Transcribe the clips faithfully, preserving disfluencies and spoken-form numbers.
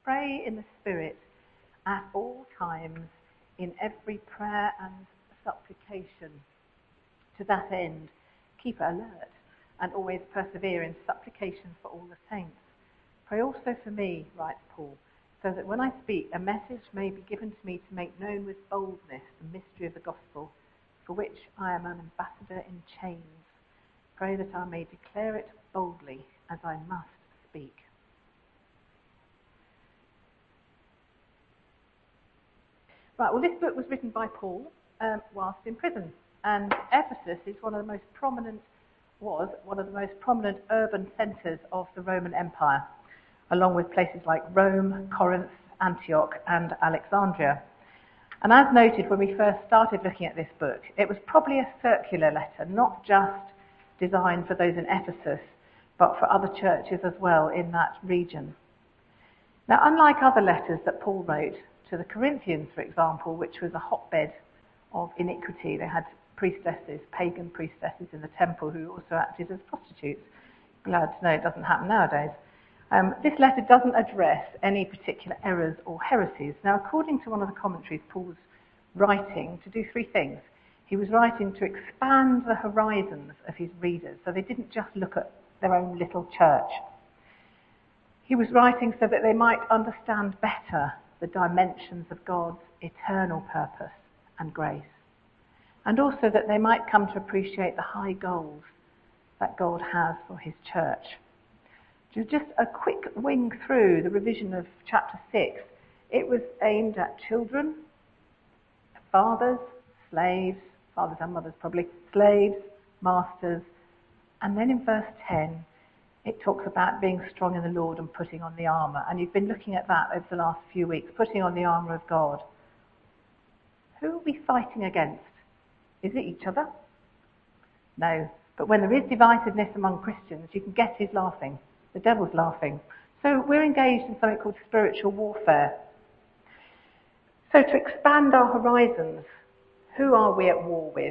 pray in the Spirit at all times, in every prayer and supplication. To that end, keep alert and always persevere in supplication for all the saints. Pray also for me, writes Paul, so that when I speak, a message may be given to me to make known with boldness the mystery of the gospel, for which I am an ambassador in chains. Pray that I may declare it boldly, as I must speak. Right, well, this book was written by Paul um, whilst in prison, and Ephesus is one of the most prominent, was one of the most prominent urban centres of the Roman Empire, along with places like Rome, Corinth, Antioch, and Alexandria. And as noted when we first started looking at this book, it was probably a circular letter, not just designed for those in Ephesus, but for other churches as well in that region. Now, unlike other letters that Paul wrote to the Corinthians, for example, which was a hotbed of iniquity, they had priestesses, pagan priestesses in the temple who also acted as prostitutes. Glad to know it doesn't happen nowadays. Um, this letter doesn't address any particular errors or heresies. Now, according to one of the commentaries, Paul was writing to do three things. He was writing to expand the horizons of his readers, so they didn't just look at their own little church. He was writing so that they might understand better the dimensions of God's eternal purpose and grace, and also that they might come to appreciate the high goals that God has for his church. Just a quick wing through the revision of chapter six. It was aimed at children, fathers, slaves, fathers and mothers probably, slaves, masters, and then in verse ten, it talks about being strong in the Lord and putting on the armour. And you've been looking at that over the last few weeks, putting on the armour of God. Who are we fighting against? Is it each other? No. But when there is divisiveness among Christians, you can guess who's laughing. The devil's laughing. So we're engaged in something called spiritual warfare. So to expand our horizons, who are we at war with?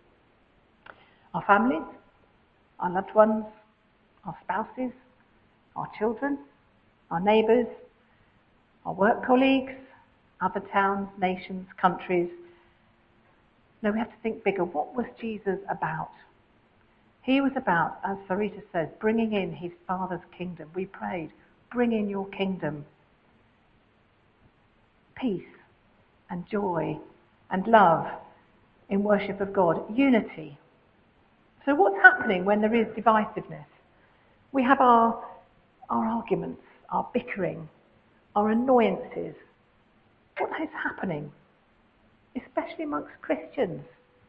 Our families, our loved ones, our spouses, our children, our neighbours, our work colleagues, other towns, nations, countries. No, we have to think bigger. What was Jesus about? He was about, as Sarita says, bringing in his Father's kingdom. We prayed, bring in your kingdom. Peace and joy and love in worship of God. Unity. So what's happening when there is divisiveness? We have our, our arguments, our bickering, our annoyances. What is happening? Especially amongst Christians,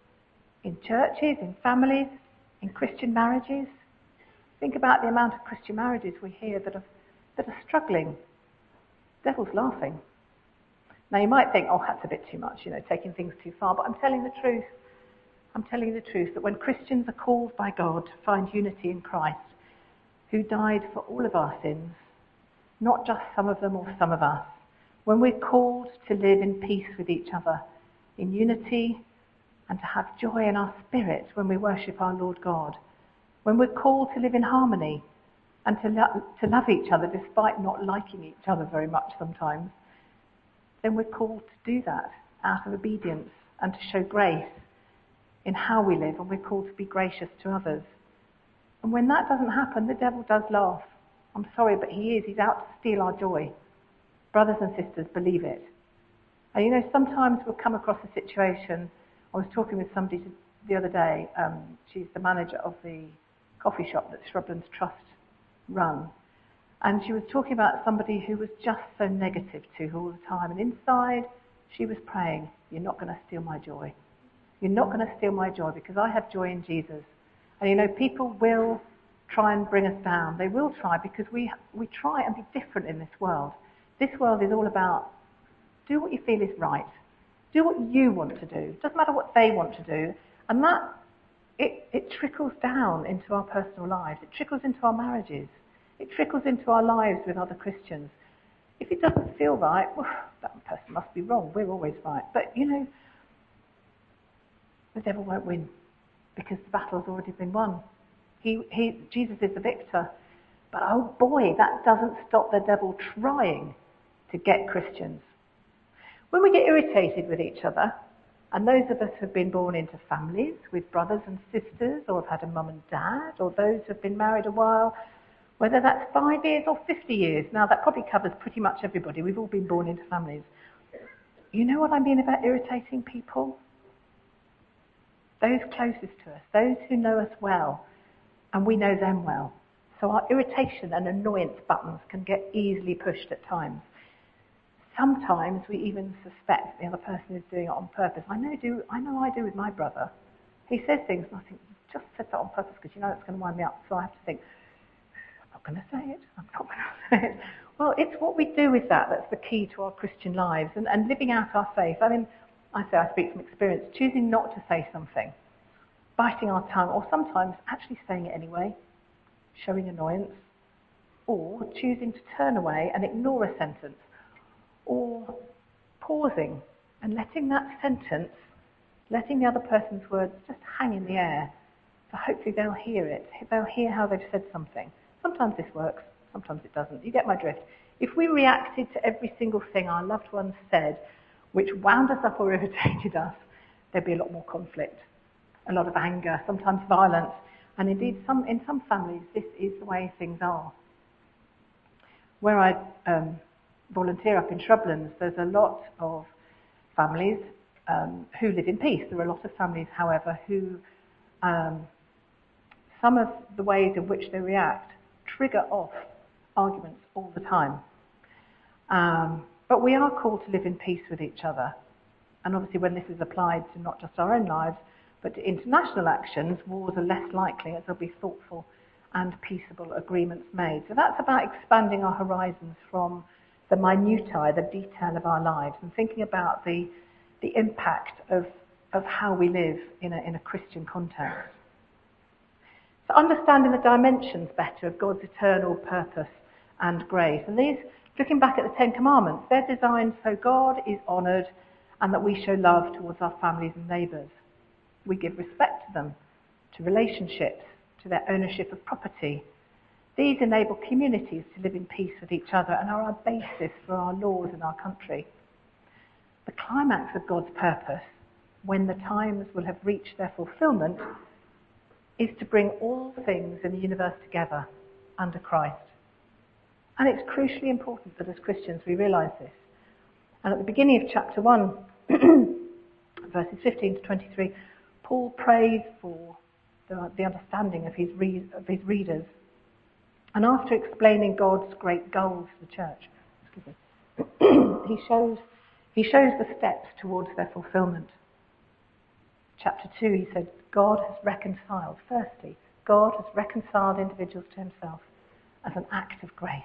in churches, in families, in Christian marriages. Think about the amount of Christian marriages we hear that are, that are struggling. The devil's laughing. Now you might think, oh, that's a bit too much, you know, taking things too far, but I'm telling the truth. I'm telling you the truth, that when Christians are called by God to find unity in Christ, who died for all of our sins, not just some of them or some of us, when we're called to live in peace with each other, in unity, and to have joy in our spirit when we worship our Lord God, when we're called to live in harmony and to, lo- to love each other despite not liking each other very much sometimes, then we're called to do that out of obedience and to show grace in how we live, and we're called to be gracious to others. And when that doesn't happen, the devil does laugh. I'm sorry, but he is. He's out to steal our joy. Brothers and sisters, believe it. And you know, sometimes we'll come across a situation. I was talking with somebody the other day. Um, she's the manager of the coffee shop that Shrublands Trust run. And she was talking about somebody who was just so negative to her all the time. And inside, she was praying, you're not going to steal my joy. You're not going to steal my joy because I have joy in Jesus. And you know, people will try and bring us down. They will try because we we try and be different in this world. This world is all about do what you feel is right. Do what you want to do. It doesn't matter what they want to do. And that, it, it trickles down into our personal lives. It trickles into our marriages. It trickles into our lives with other Christians. If it doesn't feel right, well, that person must be wrong. We're always right. But, you know, the devil won't win because the battle's already been won. He, he, Jesus is the victor. But, oh boy, that doesn't stop the devil trying to get Christians. When we get irritated with each other, and those of us who have been born into families with brothers and sisters, or have had a mum and dad, or those who have been married a while, whether that's five years or fifty years, now that probably covers pretty much everybody. We've all been born into families. You know what I mean about irritating people? Those closest to us, those who know us well, and we know them well. So our irritation and annoyance buttons can get easily pushed at times. Sometimes we even suspect the other person is doing it on purpose. I know, do, I know I do with my brother. He says things and I think, you just said that on purpose because you know it's going to wind me up. So I have to think, I'm not going to say it, I'm not going to say it. Well, it's what we do with that that's the key to our Christian lives and, and living out our faith. I mean, I say I speak from experience, choosing not to say something, biting our tongue, or sometimes actually saying it anyway, showing annoyance, or choosing to turn away and ignore a sentence, or pausing and letting that sentence, letting the other person's words just hang in the air. So hopefully they'll hear it. They'll hear how they've said something. Sometimes this works, sometimes it doesn't. You get my drift. If we reacted to every single thing our loved ones said, which wound us up or irritated us, there'd be a lot more conflict, a lot of anger, sometimes violence. And indeed, some, in some families, this is the way things are. Where I um, volunteer up in Shrublands, there's a lot of families um, who live in peace. There are a lot of families, however, who um, some of the ways in which they react trigger off arguments all the time. Um, but we are called to live in peace with each other. And obviously when this is applied to not just our own lives, but to international actions, wars are less likely as there'll be thoughtful and peaceable agreements made. So that's about expanding our horizons from the minutiae, the detail of our lives, and thinking about the, the impact of, of how we live in a, in a Christian context. So understanding the dimensions better of God's eternal purpose and grace. And these, looking back at the Ten Commandments, they're designed so God is honoured and that we show love towards our families and neighbours. We give respect to them, to relationships, to their ownership of property. These enable communities to live in peace with each other and are our basis for our laws in our country. The climax of God's purpose, when the times will have reached their fulfilment, is to bring all things in the universe together under Christ. And it's crucially important that as Christians we realise this. And at the beginning of chapter one, verses fifteen to twenty-three, Paul prays for the, the understanding of his, re, of his readers. And after explaining God's great goals for the church, excuse me, he shows he shows the steps towards their fulfilment. Chapter two, he said, God has reconciled. Firstly, God has reconciled individuals to himself as an act of grace.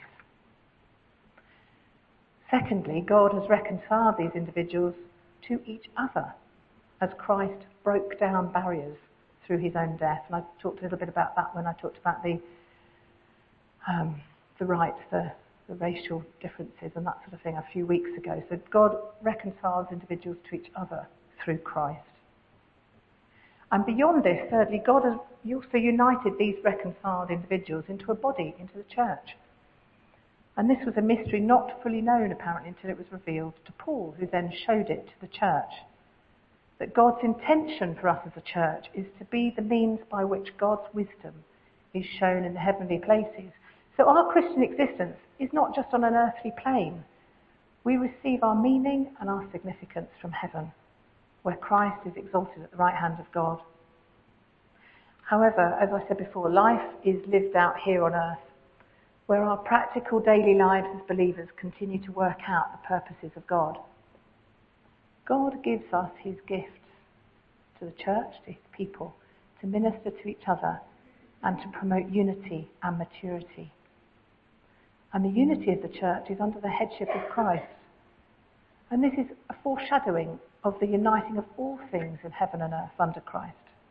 Secondly, God has reconciled these individuals to each other as Christ broke down barriers through his own death. And I talked a little bit about that when I talked about the um, the rights, the, the racial differences and that sort of thing a few weeks ago. So God reconciles individuals to each other through Christ. And beyond this, thirdly, God has also united these reconciled individuals into a body, into the church. And this was a mystery not fully known, apparently, until it was revealed to Paul, who then showed it to the church. That God's intention for us as a church is to be the means by which God's wisdom is shown in the heavenly places. So our Christian existence is not just on an earthly plane. We receive our meaning and our significance from heaven, where Christ is exalted at the right hand of God. However, as I said before, life is lived out here on earth, where our practical daily lives as believers continue to work out the purposes of God. God gives us his gifts to the church, to his people, to minister to each other and to promote unity and maturity. And the unity of the church is under the headship of Christ. And this is a foreshadowing of the uniting of all things in heaven and earth under Christ.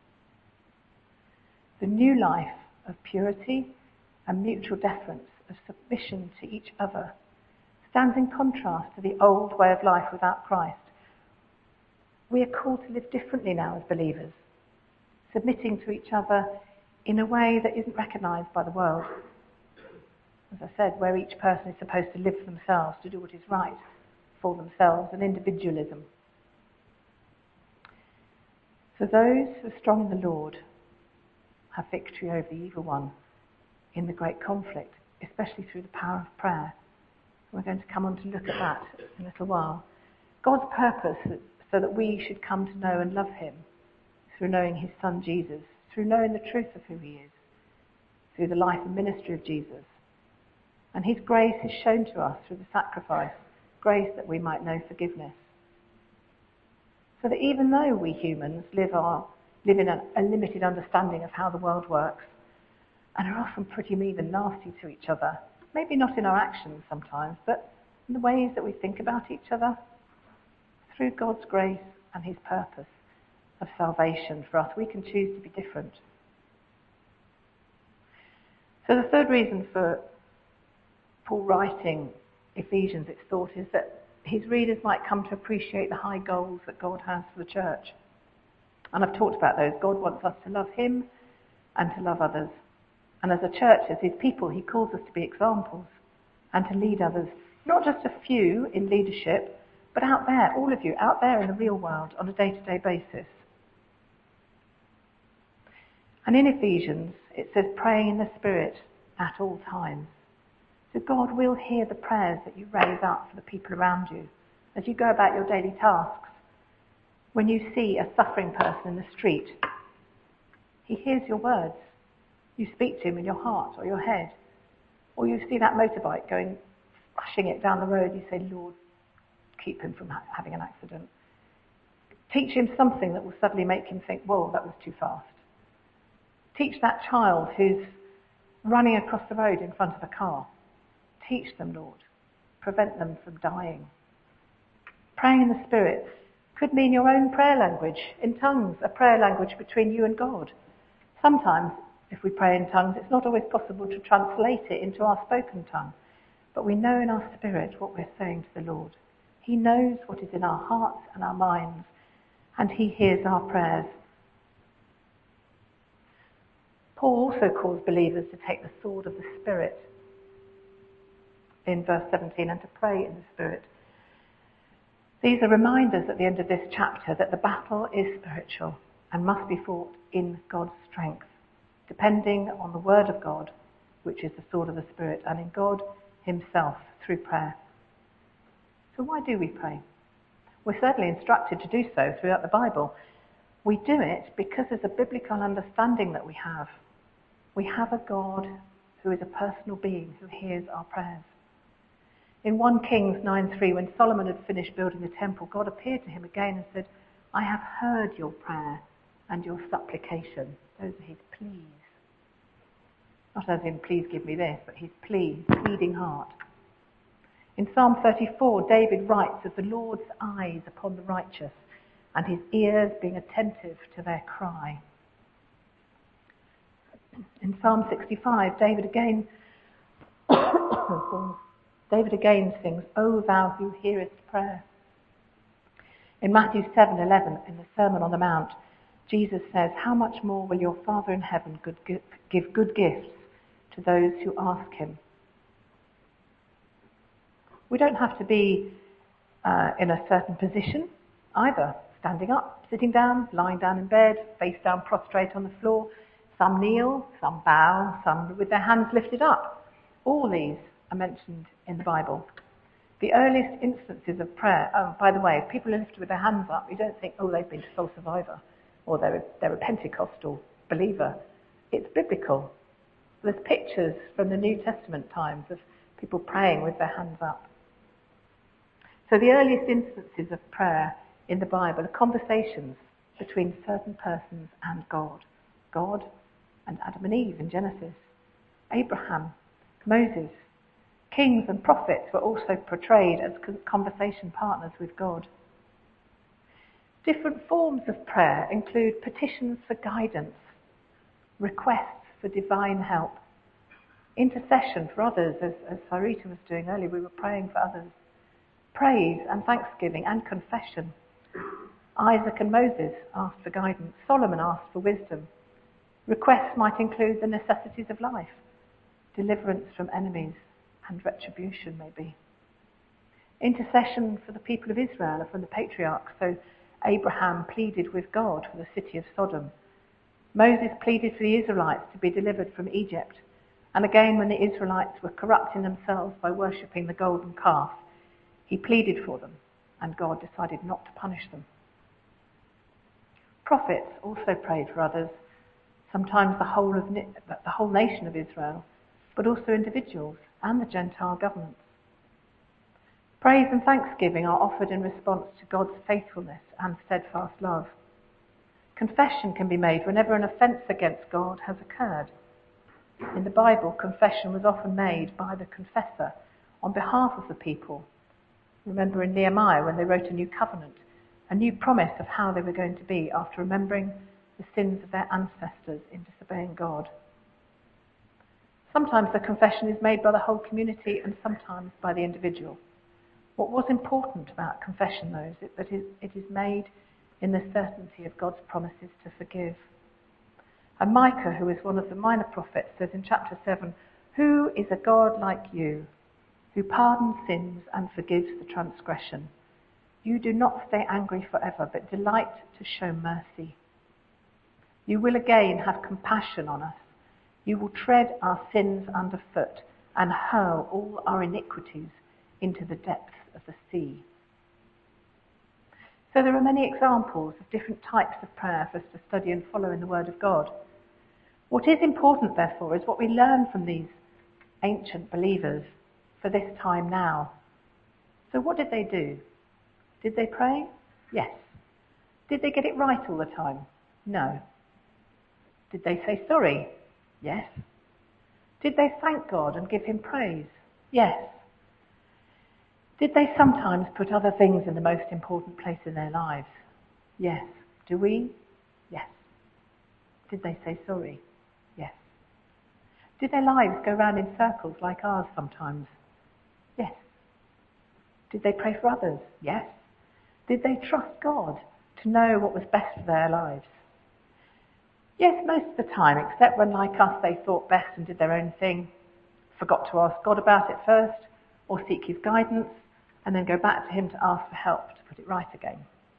The new life of purity and mutual deference, of submission to each other, stands in contrast to the old way of life without Christ. We are called to live differently now as believers, submitting to each other in a way that isn't recognised by the world. as I said, where each person is supposed to live for themselves, to do what is right for themselves, and individualism. So those who are strong in the Lord have victory over the evil one in the great conflict, especially through the power of prayer. We're going to come on to look at that in a little while. God's purpose is so that we should come to know and love him through knowing his son Jesus, through knowing the truth of who he is, through the life and ministry of Jesus. And his grace is shown to us through the sacrifice, grace that we might know forgiveness. So that even though we humans live, our, live in a, a limited understanding of how the world works, and are often pretty mean and nasty to each other, maybe not in our actions sometimes, but in the ways that we think about each other, through God's grace and his purpose of salvation for us, we can choose to be different. So the third reason for Paul writing Ephesians, it's thought, is that his readers might come to appreciate the high goals that God has for the church. And I've talked about those. God wants us to love him and to love others. And as a church, as his people, he calls us to be examples and to lead others. Not just a few in leadership, but out there, all of you, out there in the real world on a day-to-day basis. And in Ephesians, it says praying in the Spirit at all times. So God will hear the prayers that you raise up for the people around you as you go about your daily tasks. When you see a suffering person in the street, he hears your words. You speak to him in your heart or your head. Or you see that motorbike going, rushing it down the road, you say, Lord, keep him from ha- having an accident. Teach him something that will suddenly make him think, whoa, that was too fast. Teach that child who's running across the road in front of a car. Teach them, Lord. Prevent them from dying. Praying in the Spirit could mean your own prayer language, in tongues, a prayer language between you and God. Sometimes, if we pray in tongues, it's not always possible to translate it into our spoken tongue. But we know in our spirit what we're saying to the Lord. He knows what is in our hearts and our minds, and he hears our prayers. Paul also calls believers to take the sword of the Spirit in verse seventeen, and to pray in the Spirit. These are reminders at the end of this chapter that the battle is spiritual and must be fought in God's strength, depending on the word of God, which is the sword of the Spirit, and in God himself through prayer. So why do we pray? We're certainly instructed to do so throughout the Bible. We do it because there's a biblical understanding that we have. We have a God who is a personal being who hears our prayers. In First Kings nine three, when Solomon had finished building the temple, God appeared to him again and said, I have heard your prayer and your supplication. Those are his pleas. Not as in, please give me this, but his plea, pleading heart. In Psalm thirty-four, David writes of the Lord's eyes upon the righteous and his ears being attentive to their cry. In Psalm sixty-five, David again David again sings, O thou who hearest prayer. In Matthew seven eleven, in the Sermon on the Mount, Jesus says, how much more will your Father in heaven give good gifts to those who ask him? We don't have to be uh, in a certain position either, standing up, sitting down, lying down in bed, face down prostrate on the floor. Some kneel, some bow, some with their hands lifted up. All these are mentioned in the Bible. The earliest instances of prayer, oh, by the way, if people are lifted with their hands up, you don't think, oh, they've been to soul survivor, or they're a, they're a Pentecostal believer. It's biblical. There's pictures from the New Testament times of people praying with their hands up. So the earliest instances of prayer in the Bible are conversations between certain persons and God. God and Adam and Eve in Genesis. Abraham, Moses, kings and prophets were also portrayed as conversation partners with God. Different forms of prayer include petitions for guidance, requests for divine help, intercession for others, as, as Sarita was doing earlier, we were praying for others, praise and thanksgiving and confession. Isaac and Moses asked for guidance. Solomon asked for wisdom. Requests might include the necessities of life, deliverance from enemies and retribution maybe. Intercession for the people of Israel and from the patriarchs. So Abraham pleaded with God for the city of Sodom. Moses pleaded for the Israelites to be delivered from Egypt. And again, when the Israelites were corrupting themselves by worshipping the golden calf, he pleaded for them, and God decided not to punish them. Prophets also prayed for others, sometimes the whole of the whole nation of Israel, but also individuals and the Gentile governments. Praise and thanksgiving are offered in response to God's faithfulness and steadfast love. Confession can be made whenever an offence against God has occurred. In the Bible, confession was often made by the confessor on behalf of the people. Remember in Nehemiah when they wrote a new covenant, a new promise of how they were going to be after remembering the sins of their ancestors in disobeying God. Sometimes the confession is made by the whole community and sometimes by the individual. What was important about confession, though, is that it is made in the certainty of God's promises to forgive. And Micah, who is one of the minor prophets, says in chapter seven, "Who is a God like you, who pardons sins and forgives the transgression? You do not stay angry forever, but delight to show mercy. You will again have compassion on us. You will tread our sins underfoot and hurl all our iniquities into the depths of the sea." So there are many examples of different types of prayer for us to study and follow in the Word of God. What is important, therefore, is what we learn from these ancient believers for this time now. So what did they do? Did they pray? Yes. Did they get it right all the time? No. Did they say sorry? Yes. Did they thank God and give him praise? Yes. Did they sometimes put other things in the most important place in their lives? Yes. Do we? Yes. Did they say sorry? Yes. Did their lives go round in circles like ours sometimes? Yes. Did they pray for others? Yes. Did they trust God to know what was best for their lives? Yes, most of the time, except when, like us, they thought best and did their own thing, forgot to ask God about it first, or seek his guidance, and then go back to him to ask for help to put it right again.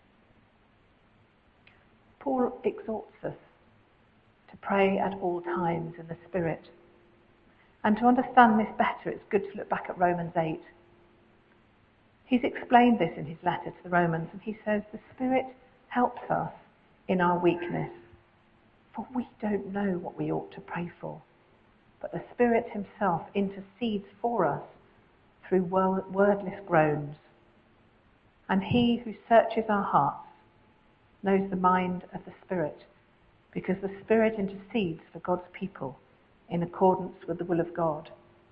Paul exhorts us to pray at all times in the Spirit. And to understand this better, it's good to look back at Romans eight. He's explained this in his letter to the Romans, and he says, the Spirit helps us in our weakness, for we don't know what we ought to pray for. But the Spirit himself intercedes for us through wordless groans. And he who searches our hearts knows the mind of the Spirit, because the Spirit intercedes for God's people in accordance with the will of God.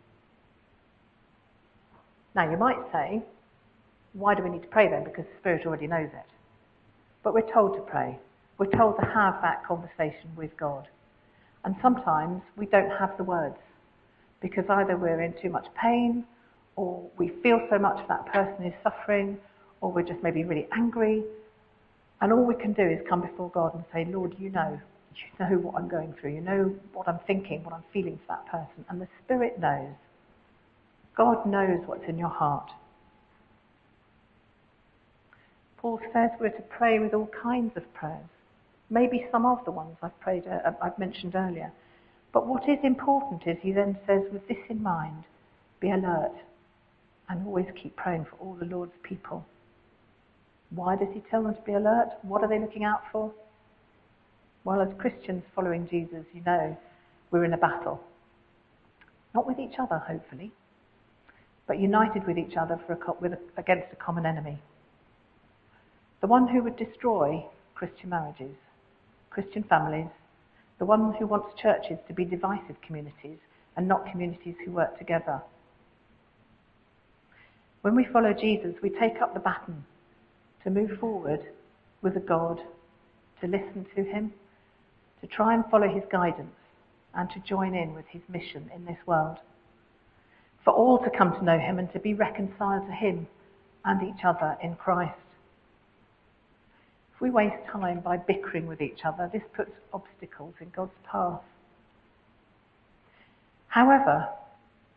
Now you might say, why do we need to pray then? Because the Spirit already knows it. But we're told to pray. We're told to have that conversation with God. And sometimes we don't have the words, because either we're in too much pain, or we feel so much that person is suffering, or we're just maybe really angry. And all we can do is come before God and say, Lord, you know, you know what I'm going through. You know what I'm thinking, what I'm feeling for that person. And the Spirit knows. God knows what's in your heart. Paul says we're to pray with all kinds of prayers. Maybe some of the ones I've prayed, uh, I've mentioned earlier. But what is important is he then says, with this in mind, be alert and always keep praying for all the Lord's people. Why does he tell them to be alert? What are they looking out for? Well, as Christians following Jesus, you know, we're in a battle. Not with each other, hopefully, but united with each other for a, with a, against a common enemy. The one who would destroy Christian marriages, Christian families, the one who wants churches to be divisive communities and not communities who work together. When we follow Jesus, we take up the baton to move forward with a God, to listen to him, to try and follow his guidance, and to join in with his mission in this world. For all to come to know him and to be reconciled to him and each other in Christ. If we waste time by bickering with each other, this puts obstacles in God's path. However,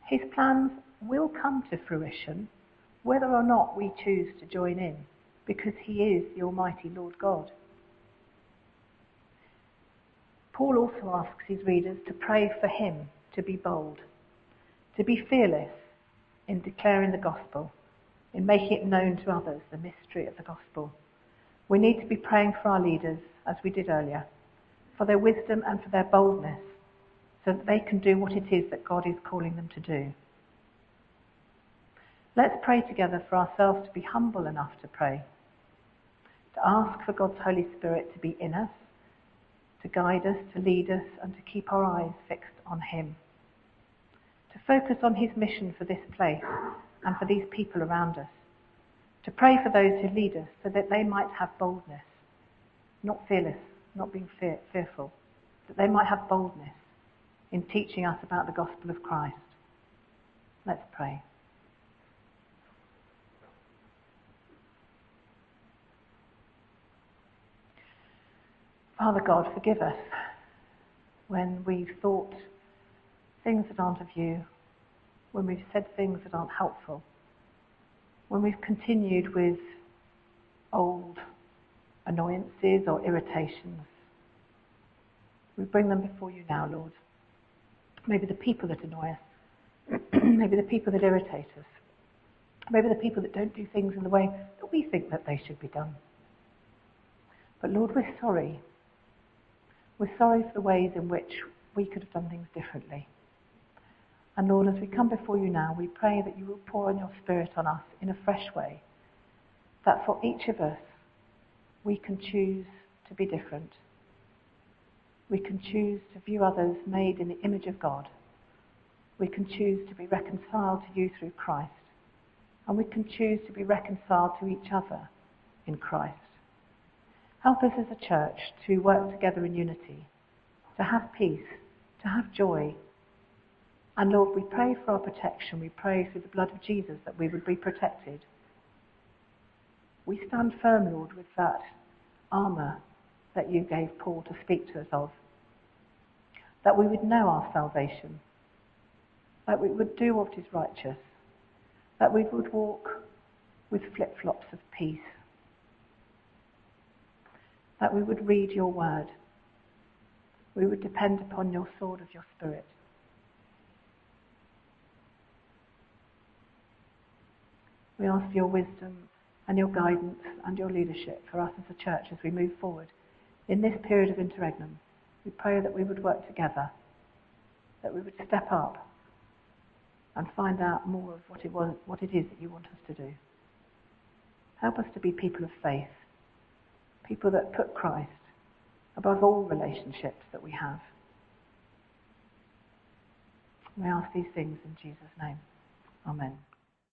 His plans will come to fruition whether or not we choose to join in, because he is the Almighty Lord God. Paul also asks his readers to pray for him to be bold, to be fearless in declaring the gospel, in making it known to others, the mystery of the gospel. We need to be praying for our leaders, as we did earlier, for their wisdom and for their boldness, so that they can do what it is that God is calling them to do. Let's pray together for ourselves to be humble enough to pray, to ask for God's Holy Spirit to be in us, to guide us, to lead us, and to keep our eyes fixed on him, to focus on his mission for this place and for these people around us, to pray for those who lead us so that they might have boldness, not fearless, not being fear, fearful, that they might have boldness in teaching us about the gospel of Christ. Let's pray. Father God, forgive us when we've thought things that aren't of you, when we've said things that aren't helpful, when we've continued with old annoyances or irritations. We bring them before you now, Lord. Maybe the people that annoy us, maybe the people that irritate us, maybe the people that don't do things in the way that we think that they should be done. But Lord, we're sorry. We're sorry for the ways in which we could have done things differently. And Lord, as we come before you now, we pray that you will pour on your Spirit on us in a fresh way, that for each of us, we can choose to be different. We can choose to view others made in the image of God. We can choose to be reconciled to you through Christ. And we can choose to be reconciled to each other in Christ. Help us as a church to work together in unity, to have peace, to have joy. And Lord, we pray for our protection. We pray through the blood of Jesus that we would be protected. We stand firm, Lord, with that armour that you gave Paul to speak to us of, that we would know our salvation, that we would do what is righteous, that we would walk with flip-flops of peace, that we would read your word, we would depend upon your sword of your Spirit. We ask for your wisdom and your guidance and your leadership for us as a church as we move forward in this period of interregnum. We pray that we would work together, that we would step up and find out more of what it was, what it is that you want us to do. Help us to be people of faith, people that put Christ above all relationships that we have. We ask these things in Jesus' name. Amen.